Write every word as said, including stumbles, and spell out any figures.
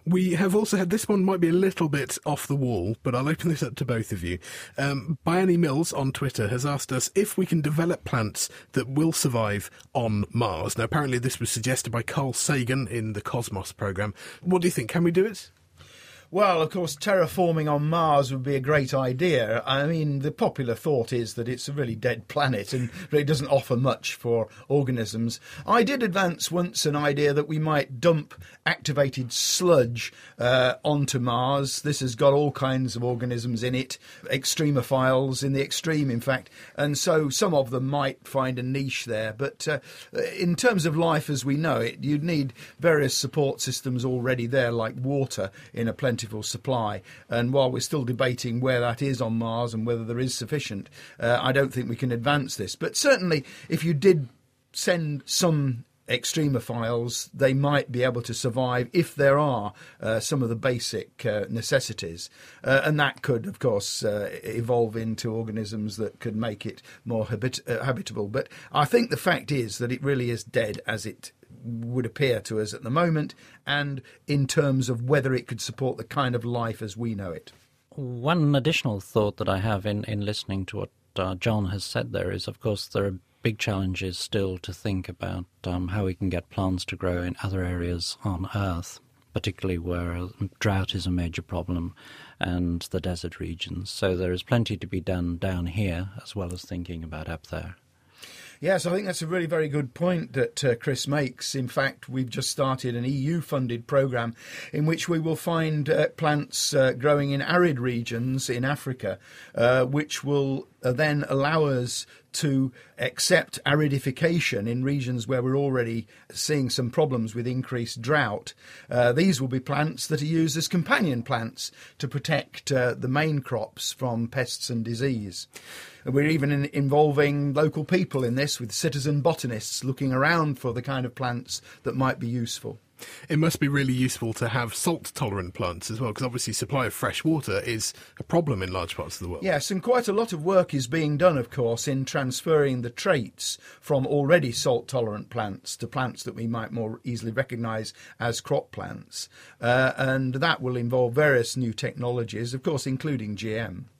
We have also had, this one might be a little bit off the wall, but I'll open this up to both of you. Um, Bianny Mills on Twitter has asked us if we can develop plants that will survive on Mars. Now, apparently this was suggested by Carl Sagan in the Cosmos programme. What do you think? Can we do it? Well, of course, terraforming on Mars would be a great idea. I mean, the popular thought is that it's a really dead planet and really doesn't offer much for organisms. I did advance once an idea that we might dump activated sludge uh, onto Mars. This has got all kinds of organisms in it, extremophiles in the extreme, in fact, and so some of them might find a niche there. But uh, in terms of life as we know it, you'd need various support systems already there, like water in a plentiful supply, and while we're still debating where that is on Mars and whether there is sufficient, uh, I don't think we can advance this. But certainly if you did send some extremophiles, they might be able to survive if there are uh, some of the basic uh, necessities, uh, and that could of course uh, evolve into organisms that could make it more habit- uh, habitable. But I think the fact is that it really is dead as it would appear to us at the moment, and in terms of whether it could support the kind of life as we know it. One additional thought that I have in, in listening to what uh, John has said there is, of course, there are big challenges still to think about um, how we can get plants to grow in other areas on Earth, particularly where drought is a major problem and the desert regions. So there is plenty to be done down here as well as thinking about up there. Yes, I think that's a really very good point that uh, Chris makes. In fact, we've just started an E U-funded programme in which we will find uh, plants uh, growing in arid regions in Africa, uh, which will uh, then allow us to accept aridification in regions where we're already seeing some problems with increased drought. Uh, these will be plants that are used as companion plants to protect uh, the main crops from pests and disease. We're even in, involving local people in this, with citizen botanists looking around for the kind of plants that might be useful. It must be really useful to have salt-tolerant plants as well, because obviously supply of fresh water is a problem in large parts of the world. Yes, and quite a lot of work is being done, of course, in transferring the traits from already salt-tolerant plants to plants that we might more easily recognise as crop plants. Uh, and that will involve various new technologies, of course, including G M.